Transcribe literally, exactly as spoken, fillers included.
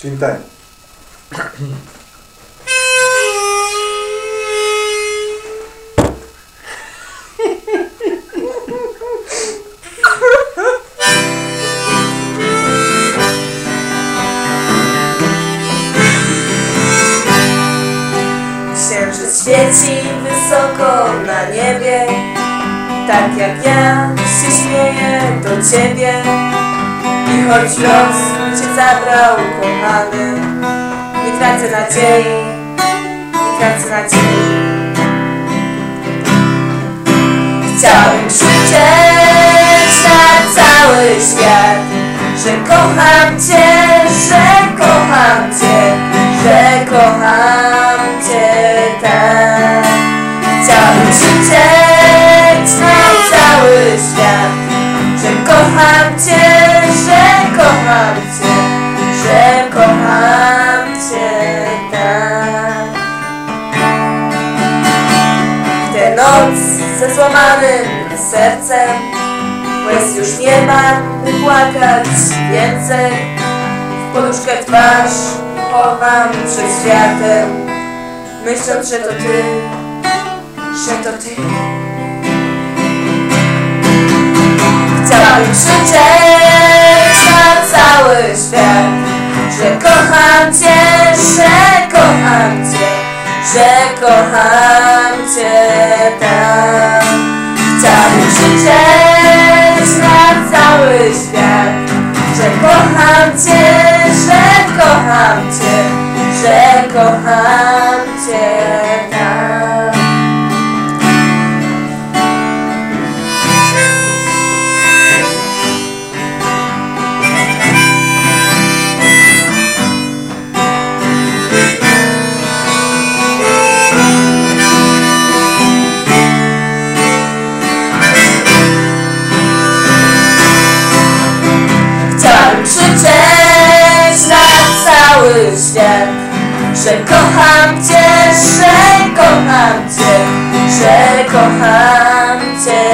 Cintań. Księżyc świeci wysoko na niebie, tak jak ja się śmieję do ciebie. I choć los cię zabrał, kochany, nie tracę nadziei, nie tracę nadziei. Chciałem krzyczeć na cały świat, że kocham cię, że kocham cię, że kocham cię tak. Chciałem krzyczeć na cały świat, że kocham cię, że kocham cię, że kocham cię tak. Tę noc ze złamanym sercem, łez już nie mam, by płakać więcej. W poduszkę twarz chowam przed światem, myśląc, że to ty, że to ty. Chciałabym krzyczeć na cały świat, że kocham cię, że kocham cię, że kocham cię tak. Chciałabym krzyczeć na cały świat, że kocham cię, że kocham cię, że kocham cię tak. Krzyczeć na cały świat, że kocham cię, że kocham cię, że kocham cię